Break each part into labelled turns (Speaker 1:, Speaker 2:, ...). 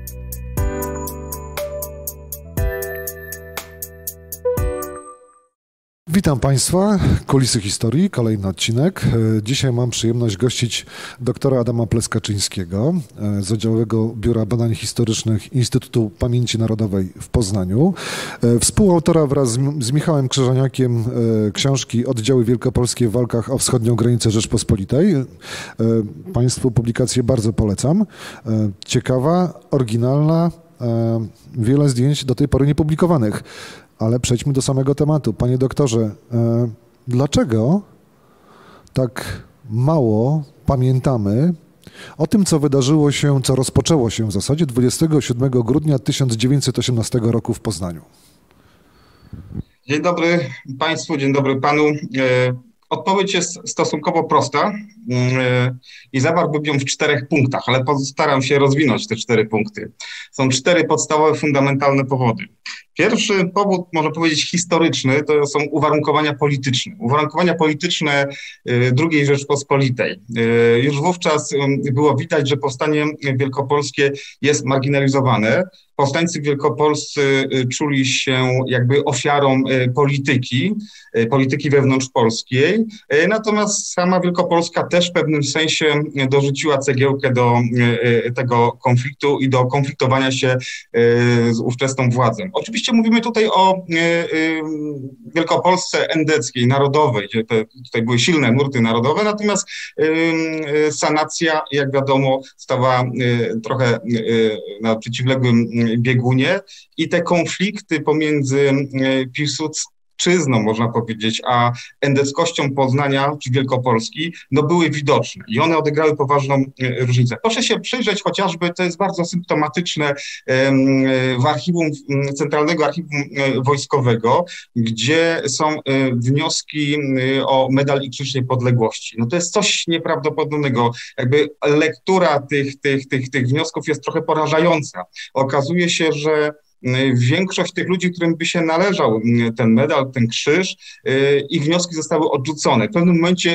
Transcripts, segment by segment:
Speaker 1: Witam Państwa, Kulisy Historii, kolejny odcinek. Dzisiaj mam przyjemność gościć doktora Adama Pleskaczyńskiego z Oddziałowego Biura Badań Historycznych Instytutu Pamięci Narodowej w Poznaniu. Współautora wraz z Michałem Krzyżaniakiem książki Oddziały Wielkopolskie w walkach o wschodnią granicę Rzeczpospolitej. Państwu publikację bardzo polecam. Ciekawa, oryginalna, wiele zdjęć do tej pory niepublikowanych. Ale przejdźmy do samego tematu. Panie doktorze, dlaczego tak mało pamiętamy o tym, co wydarzyło się, co rozpoczęło się w zasadzie 27 grudnia 1918 roku w Poznaniu?
Speaker 2: Dzień dobry Państwu, dzień dobry Panu. Odpowiedź jest stosunkowo prosta i zawarłbym ją w 4 punktach, ale postaram się rozwinąć te 4 punkty. Są 4 podstawowe, fundamentalne powody. Pierwszy powód, można powiedzieć historyczny, to są uwarunkowania polityczne. Uwarunkowania polityczne II Rzeczpospolitej. Już wówczas było widać, że powstanie wielkopolskie jest marginalizowane. Powstańcy wielkopolscy czuli się jakby ofiarą polityki wewnątrzpolskiej, natomiast sama Wielkopolska też w pewnym sensie dorzuciła cegiełkę do tego konfliktu i do konfliktowania się z ówczesną władzą. Oczywiście mówimy tutaj o Wielkopolsce endeckiej, narodowej, gdzie tutaj były silne nurty narodowe, natomiast sanacja, jak wiadomo, stała trochę na przeciwległym biegunie i te konflikty pomiędzy Piłsudczyzną, można powiedzieć, a endeckością Poznania czy Wielkopolski, no były widoczne i one odegrały poważną różnicę. Proszę się przyjrzeć chociażby, to jest bardzo symptomatyczne, w archiwum, Centralnego Archiwum Wojskowego, gdzie są wnioski o Medal i Krzyż Niepodległości. No to jest coś nieprawdopodobnego. Jakby lektura tych wniosków jest trochę porażająca. Okazuje się, że większość tych ludzi, którym by się należał ten medal, ten krzyż, ich wnioski zostały odrzucone. W pewnym momencie,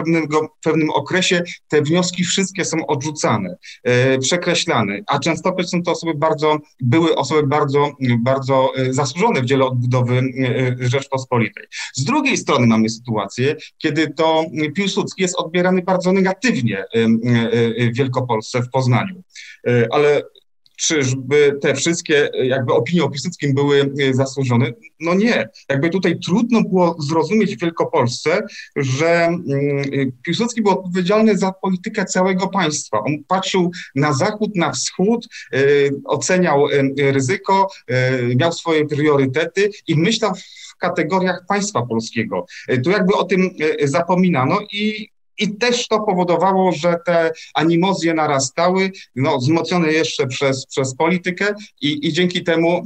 Speaker 2: w pewnym okresie te wnioski wszystkie są odrzucane, przekreślane, a częstokroć są to były osoby bardzo zasłużone w dziele odbudowy Rzeczpospolitej. Z drugiej strony mamy sytuację, kiedy to Piłsudski jest odbierany bardzo negatywnie w Wielkopolsce, w Poznaniu, ale czyżby te wszystkie jakby opinie o Piłsudskim były zasłużone? No nie. Jakby tutaj trudno było zrozumieć w Wielkopolsce, że Piłsudski był odpowiedzialny za politykę całego państwa. On patrzył na zachód, na wschód, oceniał ryzyko, miał swoje priorytety i myślał w kategoriach państwa polskiego. Tu jakby o tym zapominano i też to powodowało, że te animozje narastały, no, wzmocnione jeszcze przez politykę i dzięki temu,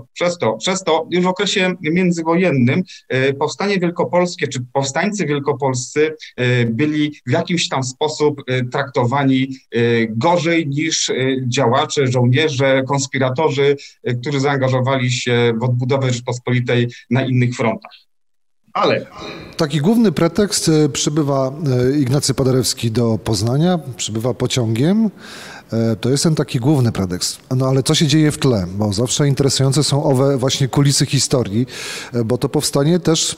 Speaker 2: przez to już w okresie międzywojennym powstanie wielkopolskie, czy powstańcy wielkopolscy byli w jakiś tam sposób traktowani gorzej niż działacze, żołnierze, konspiratorzy, którzy zaangażowali się w odbudowę Rzeczpospolitej na innych frontach. Ale
Speaker 1: taki główny pretekst: przybywa Ignacy Paderewski do Poznania, przybywa pociągiem. To jest ten taki główny pretekst. No ale co się dzieje w tle? Bo zawsze interesujące są owe właśnie kulisy historii, bo to powstanie też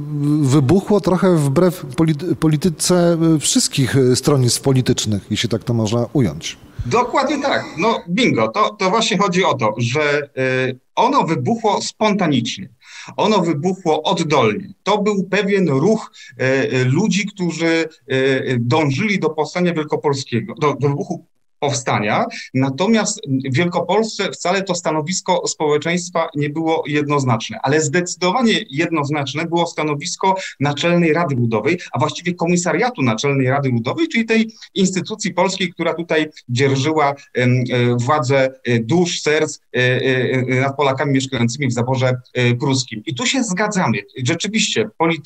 Speaker 1: wybuchło trochę wbrew polityce wszystkich stronnictw politycznych, jeśli tak to można ująć.
Speaker 2: Dokładnie tak. No bingo, to właśnie chodzi o to, że ono wybuchło spontanicznie. Ono wybuchło oddolnie. To był pewien ruch ludzi, którzy dążyli do powstania wielkopolskiego, do wybuchu powstania, natomiast w Wielkopolsce wcale to stanowisko społeczeństwa nie było jednoznaczne, ale zdecydowanie jednoznaczne było stanowisko Naczelnej Rady Ludowej, a właściwie Komisariatu Naczelnej Rady Ludowej, czyli tej instytucji polskiej, która tutaj dzierżyła władzę dusz, serc nad Polakami mieszkającymi w zaborze pruskim. I tu się zgadzamy. Rzeczywiście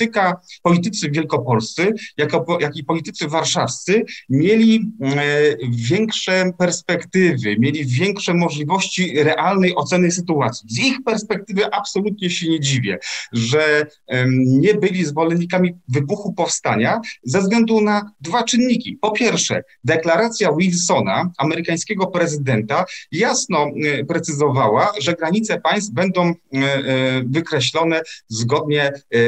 Speaker 2: politycy wielkopolscy, jak i politycy warszawscy mieli większe większe perspektywy, mieli większe możliwości realnej oceny sytuacji. Z ich perspektywy absolutnie się nie dziwię, że nie byli zwolennikami wybuchu powstania ze względu na dwa czynniki. Po pierwsze, deklaracja Wilsona, amerykańskiego prezydenta, jasno precyzowała, że granice państw będą wykreślone zgodnie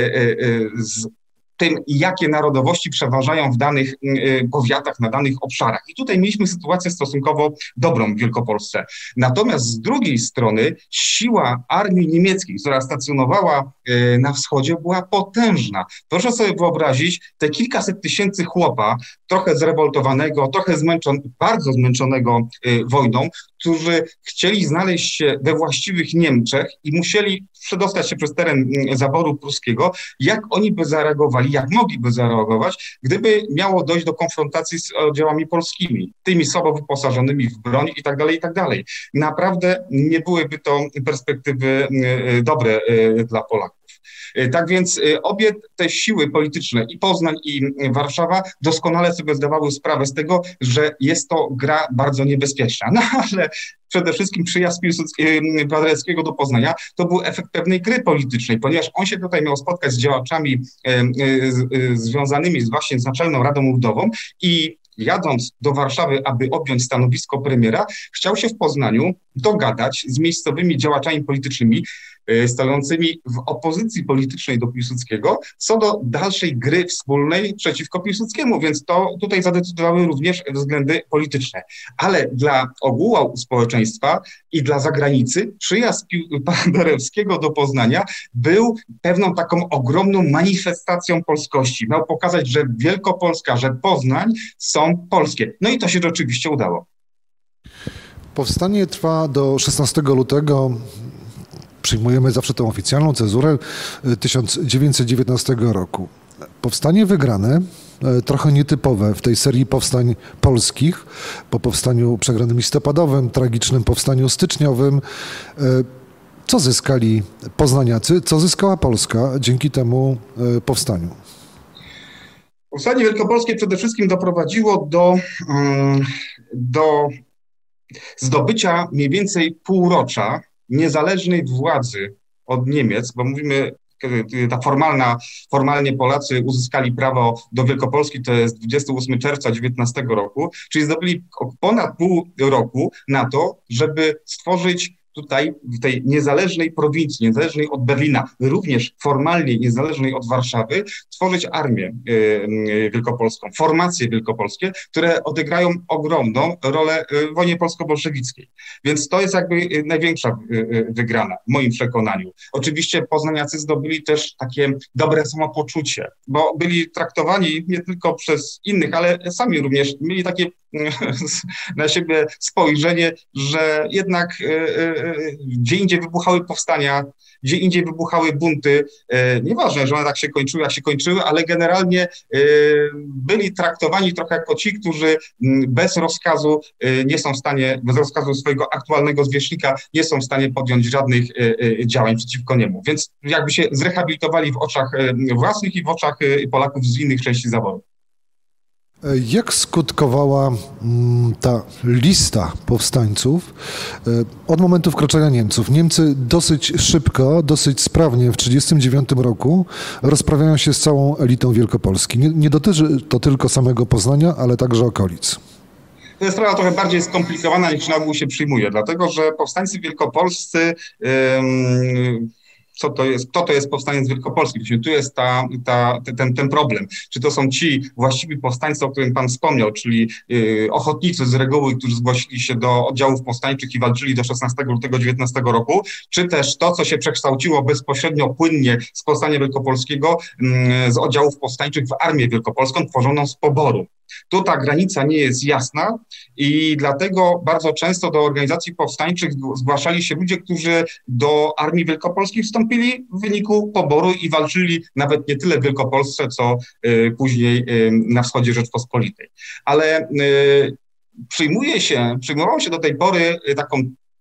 Speaker 2: z tym, jakie narodowości przeważają w danych powiatach, na danych obszarach. I tutaj mieliśmy sytuację stosunkowo dobrą w Wielkopolsce. Natomiast z drugiej strony siła armii niemieckiej, która stacjonowała na wschodzie, była potężna. Proszę sobie wyobrazić te kilkaset tysięcy chłopa, trochę zrewoltowanego, trochę bardzo zmęczonego wojną, którzy chcieli znaleźć się we właściwych Niemczech i musieli przedostać się przez teren zaboru pruskiego, jak oni by zareagowali, jak mogliby zareagować, gdyby miało dojść do konfrontacji z oddziałami polskimi, tymi słabo wyposażonymi w broń i tak dalej, i tak dalej. Naprawdę nie byłyby to perspektywy dobre dla Polaków. Tak więc obie te siły polityczne, i Poznań, i Warszawa, doskonale sobie zdawały sprawę z tego, że jest to gra bardzo niebezpieczna. No ale przede wszystkim przyjazd Paderewskiego do Poznania to był efekt pewnej gry politycznej, ponieważ on się tutaj miał spotkać z działaczami związanymi właśnie z Naczelną Radą Ludową i jadąc do Warszawy, aby objąć stanowisko premiera, chciał się w Poznaniu dogadać z miejscowymi działaczami politycznymi stojącymi w opozycji politycznej do Piłsudskiego co do dalszej gry wspólnej przeciwko Piłsudskiemu, więc to tutaj zadecydowały również względy polityczne. Ale dla ogółu społeczeństwa i dla zagranicy przyjazd Paderewskiego do Poznania był pewną taką ogromną manifestacją polskości. Miał pokazać, że Wielkopolska, że Poznań są polskie. No i to się oczywiście udało.
Speaker 1: Powstanie trwa do 16 lutego. Przyjmujemy zawsze tę oficjalną cezurę 1919 roku. Powstanie wygrane, trochę nietypowe w tej serii powstań polskich, po powstaniu przegranym listopadowym, tragicznym powstaniu styczniowym. Co zyskali poznaniacy, co zyskała Polska dzięki temu powstaniu?
Speaker 2: Powstanie wielkopolskie przede wszystkim doprowadziło do zdobycia mniej więcej półrocza niezależnej władzy od Niemiec, bo mówimy, ta formalnie Polacy uzyskali prawo do Wielkopolski, to jest 28 czerwca 19 roku, czyli zdobyli ponad pół roku na to, żeby stworzyć tutaj w tej niezależnej prowincji, niezależnej od Berlina, również formalnie niezależnej od Warszawy, tworzyć armię wielkopolską, formacje wielkopolskie, które odegrają ogromną rolę w wojnie polsko-bolszewickiej. Więc to jest jakby największa wygrana w moim przekonaniu. Oczywiście poznaniacy zdobyli też takie dobre samopoczucie, bo byli traktowani nie tylko przez innych, ale sami również mieli takie na siebie spojrzenie, że jednak gdzie indziej wybuchały powstania, gdzie indziej wybuchały bunty, nieważne, że one tak się kończyły, jak się kończyły, ale generalnie byli traktowani trochę jako ci, którzy bez rozkazu nie są w stanie, bez rozkazu swojego aktualnego zwierzchnika nie są w stanie podjąć żadnych działań przeciwko niemu. Więc jakby się zrehabilitowali w oczach własnych i w oczach Polaków z innych części zaboru.
Speaker 1: Jak skutkowała ta lista powstańców od momentu wkroczenia Niemców? Niemcy dosyć szybko, dosyć sprawnie w 1939 roku rozprawiają się z całą elitą Wielkopolski. Nie dotyczy to tylko samego Poznania, ale także okolic.
Speaker 2: To jest sprawa trochę bardziej skomplikowana, niż na ogół się przyjmuje, dlatego że powstańcy wielkopolscy kto to jest powstaniec wielkopolski? Tu jest ten problem. Czy to są ci właściwi powstańcy, o którym pan wspomniał, czyli ochotnicy z reguły, którzy zgłosili się do oddziałów powstańczych i walczyli do 16 lutego 19 roku, czy też to, co się przekształciło bezpośrednio, płynnie z powstania wielkopolskiego, z oddziałów powstańczych w Armię Wielkopolską, tworzoną z poboru. Tu ta granica nie jest jasna i dlatego bardzo często do organizacji powstańczych zgłaszali się ludzie, którzy do Armii Wielkopolskiej wstąpili w wyniku poboru i walczyli nawet nie tyle w Wielkopolsce, co później na wschodzie Rzeczpospolitej. Ale przyjmowało się do tej pory taką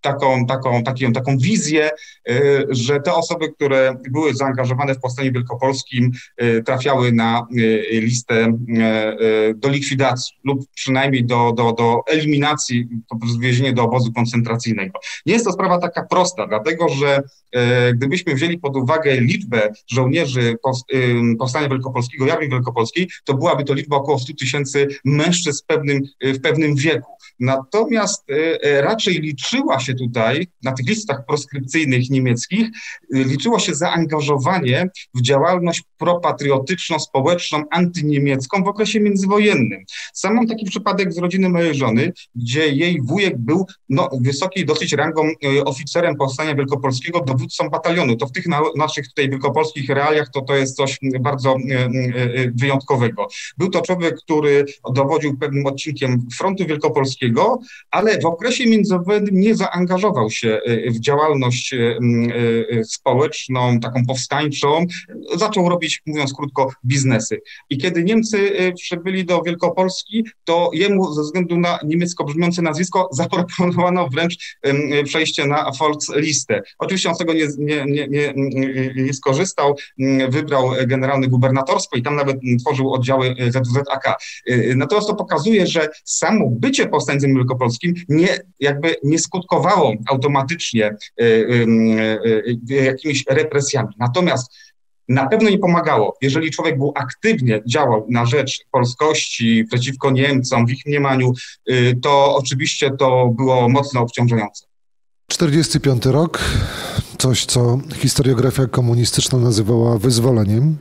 Speaker 2: taką wizję, że te osoby, które były zaangażowane w powstaniu wielkopolskim, trafiały na listę do likwidacji lub przynajmniej do eliminacji, wywiezienia do obozu koncentracyjnego. Nie jest to sprawa taka prosta, dlatego że gdybyśmy wzięli pod uwagę liczbę żołnierzy powstania wielkopolskiego, Armii Wielkopolskiej, to byłaby to liczba około 100 000 mężczyzn w pewnym wieku. Natomiast raczej liczyła się tutaj, na tych listach proskrypcyjnych niemieckich, liczyło się zaangażowanie w działalność propatriotyczną, społeczną, antyniemiecką w okresie międzywojennym. Sam mam taki przypadek z rodziny mojej żony, gdzie jej wujek był wysokiej dosyć rangą oficerem powstania wielkopolskiego, dowódcą batalionu. To w tych naszych tutaj wielkopolskich realiach to jest coś bardzo wyjątkowego. Był to człowiek, który dowodził pewnym odcinkiem frontu wielkopolskiego, ale w okresie międzywojennym nie zaangażował się w działalność społeczną, taką powstańczą. Zaczął robić, mówiąc krótko, biznesy. I kiedy Niemcy przybyli do Wielkopolski, to jemu ze względu na niemiecko brzmiące nazwisko zaproponowano wręcz przejście na Volkslistę. Oczywiście on z tego nie skorzystał, wybrał generalne gubernatorstwo i tam nawet tworzył oddziały ZWZ-AK. Natomiast to pokazuje, że samo bycie powstańcem wielkopolskim nie skutkowało automatycznie jakimiś represjami. Natomiast na pewno nie pomagało, jeżeli człowiek był aktywnie działał na rzecz polskości, przeciwko Niemcom, w ich mniemaniu, to oczywiście to było mocno obciążające.
Speaker 1: 45 rok, coś co historiografia komunistyczna nazywała wyzwoleniem.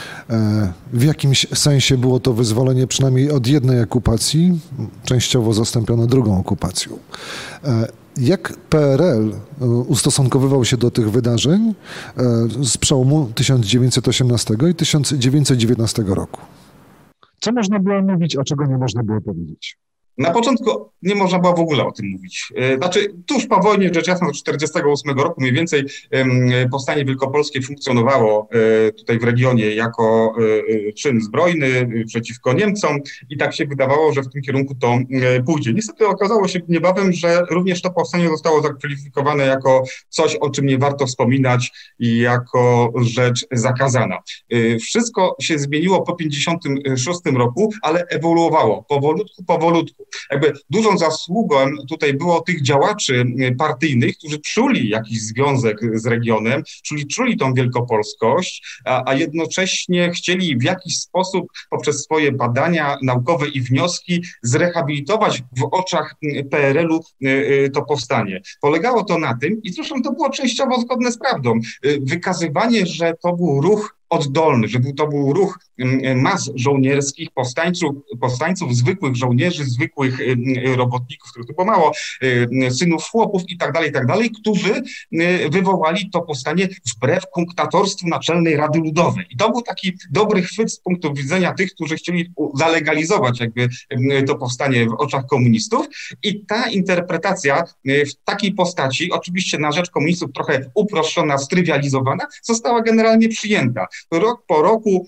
Speaker 1: W jakimś sensie było to wyzwolenie przynajmniej od jednej okupacji, częściowo zastąpione drugą okupacją. Jak PRL ustosunkowywał się do tych wydarzeń z przełomu 1918 i 1919 roku? Co można było mówić, a czego nie można było powiedzieć?
Speaker 2: Na początku nie można było w ogóle o tym mówić. Znaczy, tuż po wojnie, rzecz jasna, do 1948 roku mniej więcej powstanie wielkopolskie funkcjonowało tutaj w regionie jako czyn zbrojny przeciwko Niemcom i tak się wydawało, że w tym kierunku to pójdzie. Niestety okazało się niebawem, że również to powstanie zostało zakwalifikowane jako coś, o czym nie warto wspominać i jako rzecz zakazana. Wszystko się zmieniło po 1956 roku, ale ewoluowało powolutku. Jakby dużą zasługą tutaj było tych działaczy partyjnych, którzy czuli jakiś związek z regionem, czuli tą wielkopolskość, a jednocześnie chcieli w jakiś sposób poprzez swoje badania naukowe i wnioski zrehabilitować w oczach PRL-u to powstanie. Polegało to na tym, i zresztą to było częściowo zgodne z prawdą, wykazywanie, że to był ruch oddolny, że to był ruch mas żołnierskich, powstańców, zwykłych żołnierzy, zwykłych robotników, których tu było mało, synów chłopów i tak dalej, którzy wywołali to powstanie wbrew kunktatorstwu Naczelnej Rady Ludowej. I to był taki dobry chwyt z punktu widzenia tych, którzy chcieli zalegalizować jakby to powstanie w oczach komunistów. I ta interpretacja w takiej postaci, oczywiście na rzecz komunistów trochę uproszczona, strywializowana, została generalnie przyjęta. Rok po roku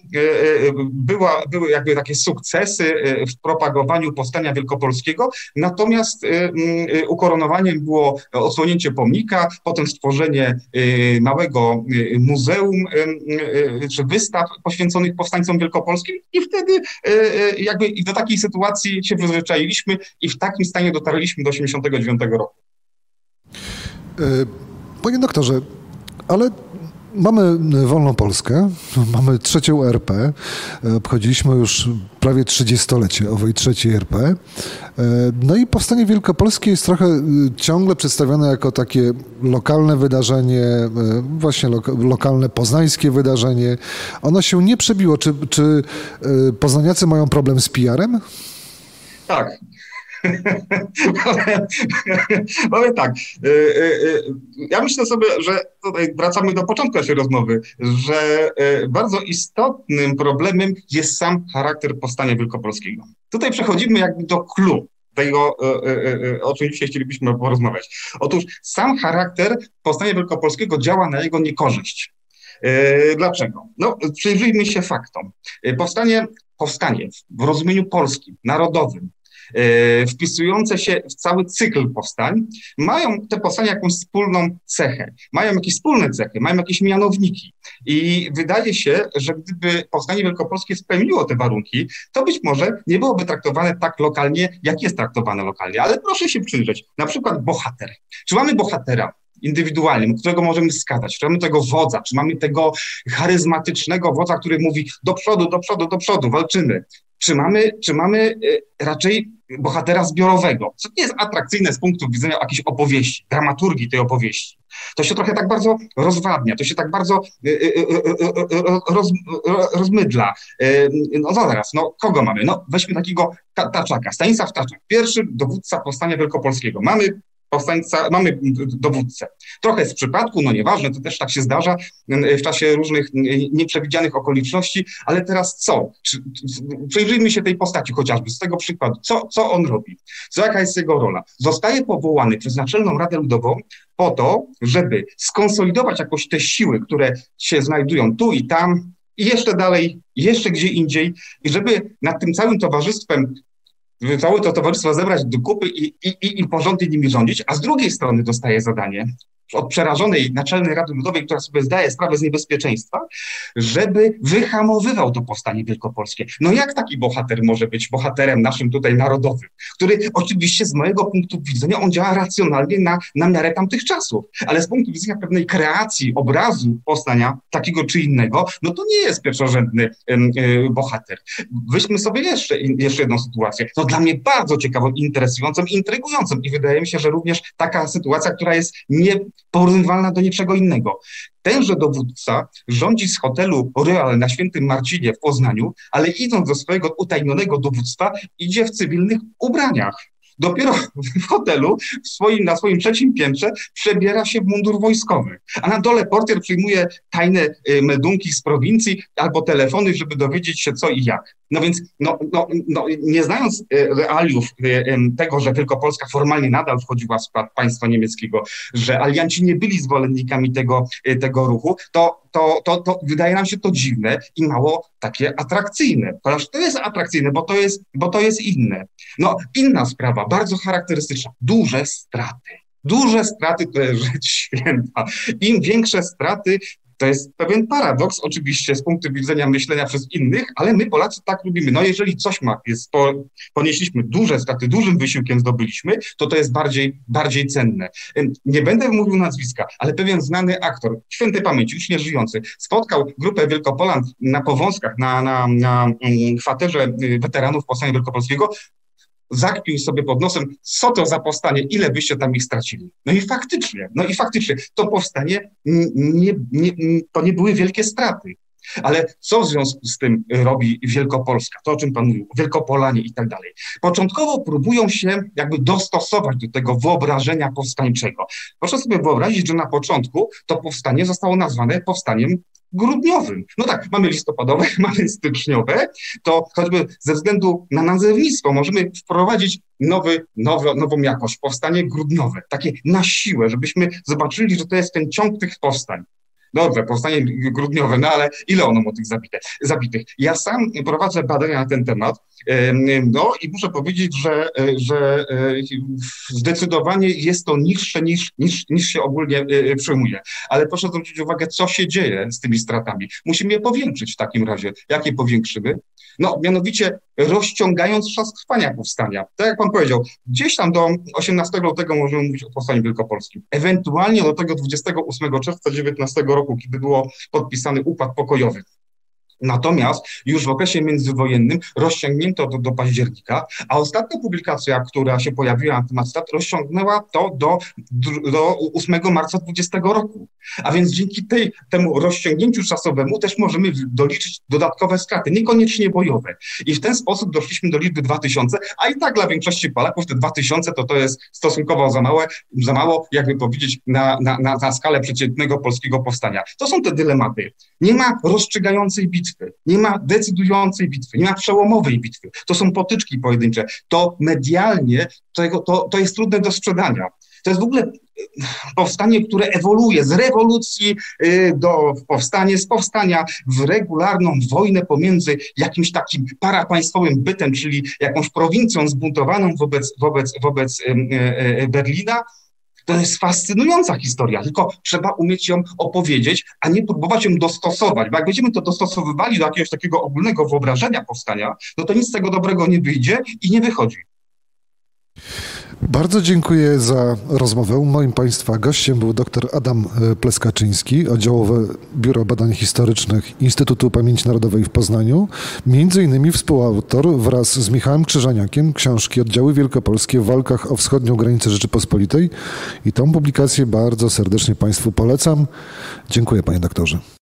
Speaker 2: były jakby takie sukcesy w propagowaniu powstania wielkopolskiego, natomiast ukoronowaniem było odsłonięcie pomnika, potem stworzenie małego muzeum czy wystaw poświęconych powstańcom wielkopolskim i wtedy jakby do takiej sytuacji się przyzwyczailiśmy i w takim stanie dotarliśmy do 1989 roku.
Speaker 1: Panie doktorze, ale mamy wolną Polskę, mamy trzecią RP, obchodziliśmy już prawie 30-lecie owej trzeciej RP. No i powstanie wielkopolskie jest trochę ciągle przedstawione jako takie lokalne wydarzenie, właśnie lokalne poznańskie wydarzenie. Ono się nie przebiło. Czy poznaniacy mają problem z PR-em?
Speaker 2: Tak. Powiem tak, ja myślę sobie, że tutaj wracamy do początku naszej rozmowy, że bardzo istotnym problemem jest sam charakter powstania wielkopolskiego. Tutaj przechodzimy jakby do clou tego, o czym dzisiaj chcielibyśmy porozmawiać. Otóż sam charakter powstania wielkopolskiego działa na jego niekorzyść. Dlaczego? No, przyjrzyjmy się faktom. Powstanie w rozumieniu polskim, narodowym, wpisujące się w cały cykl powstań, mają te powstania jakąś wspólną cechę, mają jakieś wspólne cechy, mają jakieś mianowniki. I wydaje się, że gdyby powstanie wielkopolskie spełniło te warunki, to być może nie byłoby traktowane tak lokalnie, jak jest traktowane lokalnie. Ale proszę się przyjrzeć, na przykład bohater. Czy mamy bohatera indywidualnym, którego możemy wskazać, czy mamy tego wodza, czy mamy tego charyzmatycznego wodza, który mówi do przodu, do przodu, do przodu, walczymy. Czy mamy raczej bohatera zbiorowego, co nie jest atrakcyjne z punktu widzenia jakiejś opowieści, dramaturgii tej opowieści. To się trochę tak bardzo rozwadnia, to się tak bardzo rozmydla. No zaraz, no kogo mamy? No weźmy takiego Taczaka, Stanisław Taczak, pierwszy dowódca powstania wielkopolskiego. Mamy dowódcę. Trochę z przypadku, no nieważne, to też tak się zdarza w czasie różnych nieprzewidzianych okoliczności, ale teraz co? Przyjrzyjmy się tej postaci chociażby, z tego przykładu. Co on robi? Jaka jest jego rola? Zostaje powołany przez Naczelną Radę Ludową po to, żeby skonsolidować jakoś te siły, które się znajdują tu i tam, i jeszcze dalej, i jeszcze gdzie indziej, i żeby nad tym całym towarzystwem całe to towarzystwo zebrać do kupy i porządnie nimi rządzić, a z drugiej strony dostaje zadanie od przerażonej Naczelnej Rady Ludowej, która sobie zdaje sprawę z niebezpieczeństwa, żeby wyhamowywał to powstanie wielkopolskie. No jak taki bohater może być bohaterem naszym tutaj narodowym, który oczywiście z mojego punktu widzenia on działa racjonalnie na miarę tamtych czasów, ale z punktu widzenia pewnej kreacji obrazu powstania takiego czy innego, no to nie jest pierwszorzędny bohater. Weźmy sobie jeszcze jedną sytuację, no dla mnie bardzo ciekawą, interesującą i intrygującą i wydaje mi się, że również taka sytuacja, która jest nieporównywalna do niczego innego. Tenże dowódca rządzi z hotelu Royal na Świętym Marcinie w Poznaniu, ale idąc do swojego utajnionego dowództwa, idzie w cywilnych ubraniach. Dopiero w hotelu, na swoim trzecim piętrze przebiera się w mundur wojskowy, a na dole portier przyjmuje tajne meldunki z prowincji albo telefony, żeby dowiedzieć się co i jak. No więc nie znając realiów tego, że Wielkopolska formalnie nadal wchodziła w skład państwa niemieckiego, że alianci nie byli zwolennikami tego ruchu, to wydaje nam się to dziwne i mało takie atrakcyjne. Chociaż to jest atrakcyjne, bo to jest inne. No inna sprawa, bardzo charakterystyczna, duże straty. Duże straty to jest rzecz święta. Im większe straty, to jest pewien paradoks oczywiście z punktu widzenia myślenia przez innych, ale my Polacy tak lubimy. No jeżeli coś ponieśliśmy duże straty, dużym wysiłkiem zdobyliśmy, to jest bardziej cenne. Nie będę mówił nazwiska, ale pewien znany aktor, świętej pamięci, już nie żyjący, spotkał grupę Wielkopolan na Powązkach, na kwaterze weteranów Powstania Wielkopolskiego, zakpił sobie pod nosem, co to za powstanie, ile byście tam ich stracili. No i faktycznie, to powstanie to nie były wielkie straty. Ale co w związku z tym robi Wielkopolska? To, o czym pan mówił, Wielkopolanie i tak dalej. Początkowo próbują się jakby dostosować do tego wyobrażenia powstańczego. Proszę sobie wyobrazić, że na początku to powstanie zostało nazwane powstaniem grudniowym. No tak, mamy listopadowe, mamy styczniowe, to choćby ze względu na nazewnictwo możemy wprowadzić nową jakość, powstanie grudniowe, takie na siłę, żebyśmy zobaczyli, że to jest ten ciąg tych powstań. Dobrze, powstanie grudniowe, no ale ile ono ma tych zabitych? Ja sam prowadzę badania na ten temat, no i muszę powiedzieć, że zdecydowanie jest to niższe niż się ogólnie przyjmuje. Ale proszę zwrócić uwagę, co się dzieje z tymi stratami. Musimy je powiększyć w takim razie. Jak je powiększymy? No, mianowicie rozciągając czas trwania powstania. Tak jak pan powiedział, gdzieś tam do 18 lutego możemy mówić o powstaniu wielkopolskim. Ewentualnie do tego 28 czerwca 19 roku, kiedy było podpisany układ pokojowy. Natomiast już w okresie międzywojennym rozciągnięto to do października, a ostatnia publikacja, która się pojawiła na temat strat, rozciągnęła to do 8 marca 20 roku. A więc dzięki temu rozciągnięciu czasowemu też możemy doliczyć dodatkowe straty, niekoniecznie bojowe. I w ten sposób doszliśmy do liczby 2000, a i tak dla większości Polaków te 2000 to jest stosunkowo za mało, jakby powiedzieć, na skalę przeciętnego polskiego powstania. To są te dylematy. Nie ma rozstrzygającej bitwy. Nie ma decydującej bitwy, nie ma przełomowej bitwy. To są potyczki pojedyncze. To medialnie to jest trudne do sprzedania. To jest w ogóle powstanie, które ewoluuje z rewolucji do powstania, z powstania w regularną wojnę pomiędzy jakimś takim parapaństwowym bytem, czyli jakąś prowincją zbuntowaną wobec Berlina. To jest fascynująca historia, tylko trzeba umieć ją opowiedzieć, a nie próbować ją dostosować, bo jak będziemy to dostosowywali do jakiegoś takiego ogólnego wyobrażenia powstania, no to nic z tego dobrego nie wyjdzie i nie wychodzi.
Speaker 1: Bardzo dziękuję za rozmowę. Moim Państwa gościem był dr Adam Pleskaczyński, Oddziałowe Biuro Badań Historycznych Instytutu Pamięci Narodowej w Poznaniu, między innymi współautor wraz z Michałem Krzyżaniakiem książki Oddziały Wielkopolskie w walkach o wschodnią granicę Rzeczypospolitej i tą publikację bardzo serdecznie Państwu polecam. Dziękuję, panie doktorze.